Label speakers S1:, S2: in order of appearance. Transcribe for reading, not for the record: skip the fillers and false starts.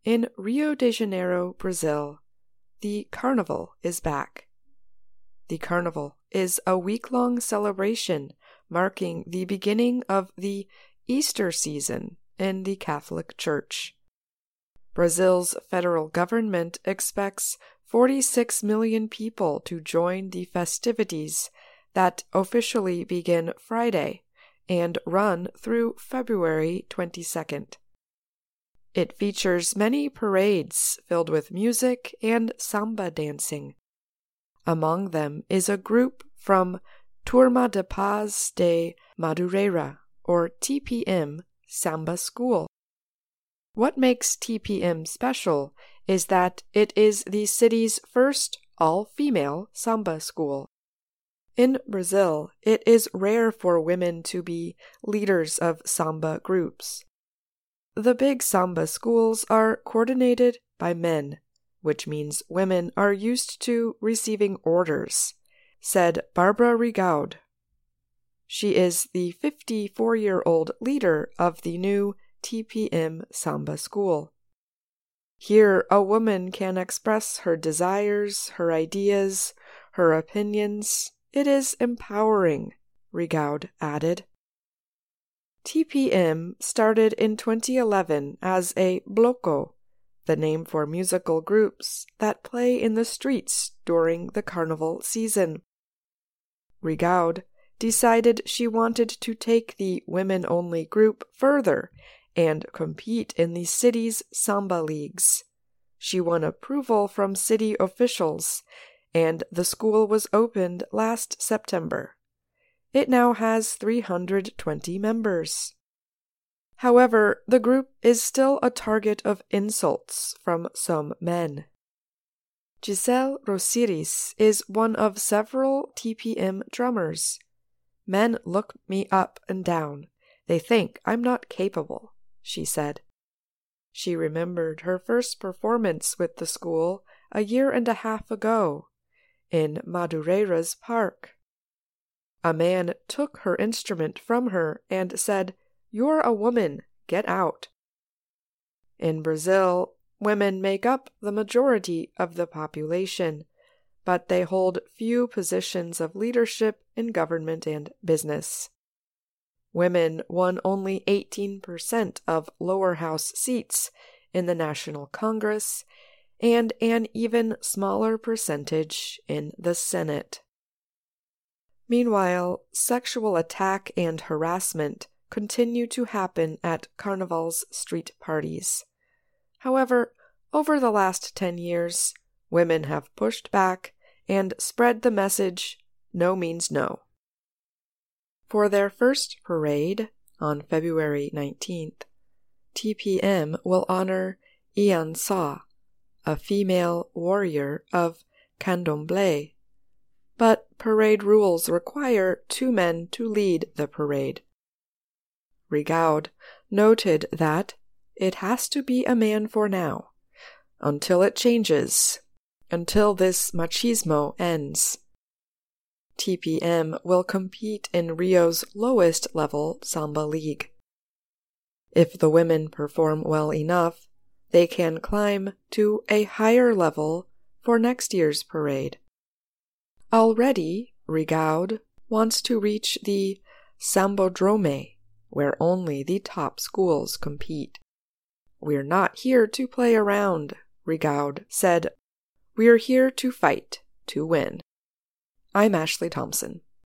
S1: In Rio de Janeiro, Brazil, the Carnival is back. The Carnival is a week-long celebration marking the beginning of the Easter season in the Catholic Church. Brazil's federal government expects 46 million people to join the festivities that officially begin Friday and run through February 22nd. It features many parades filled with music and samba dancing. Among them is a group from Turma de Paz de Madureira, or TPM, Samba School. What makes TPM special is that it is the city's first all-female samba school. In Brazil, it is rare for women to be leaders of samba groups. The big samba schools are coordinated by men, which means women are used to receiving orders, said Barbara Rigaud. She is the 54-year-old leader of the new TPM Samba School. Here, a woman can express her desires, her ideas, her opinions. It is empowering, Rigaud added. TPM started in 2011 as a bloco, the name for musical groups that play in the streets during the carnival season. Rigaud decided she wanted to take the women-only group further and compete in the city's samba leagues. She won approval from city officials, and the school was opened last September. It now has 320 members. However, the group is still a target of insults from some men. Giselle Rosiris is one of several TPM drummers. Men look me up and down. They think I'm not capable, she said. She remembered her first performance with the school a year and a half ago in Madureira's park. A man took her instrument from her and said, "You're a woman, get out." In Brazil, women make up the majority of the population, but they hold few positions of leadership in government and business. Women won only 18% of lower house seats in the National Congress and an even smaller percentage in the Senate. Meanwhile, sexual attack and harassment continue to happen at Carnival's street parties. However, over the last 10 years, women have pushed back and spread the message, no means no. For their first parade, on February 19th, TPM will honor Iansá, a female warrior of Candomblé. But parade rules require 2 men to lead the parade. Rigaud noted that it has to be a man for now, until it changes, until this machismo ends. TPM will compete in Rio's lowest level samba league. If the women perform well enough, they can climb to a higher level for next year's parade. Already, Rigaud wants to reach the Sambodrome, where only the top schools compete. "We're not here to play around," Rigaud said. "We're here to fight, to win." I'm Ashley Thompson.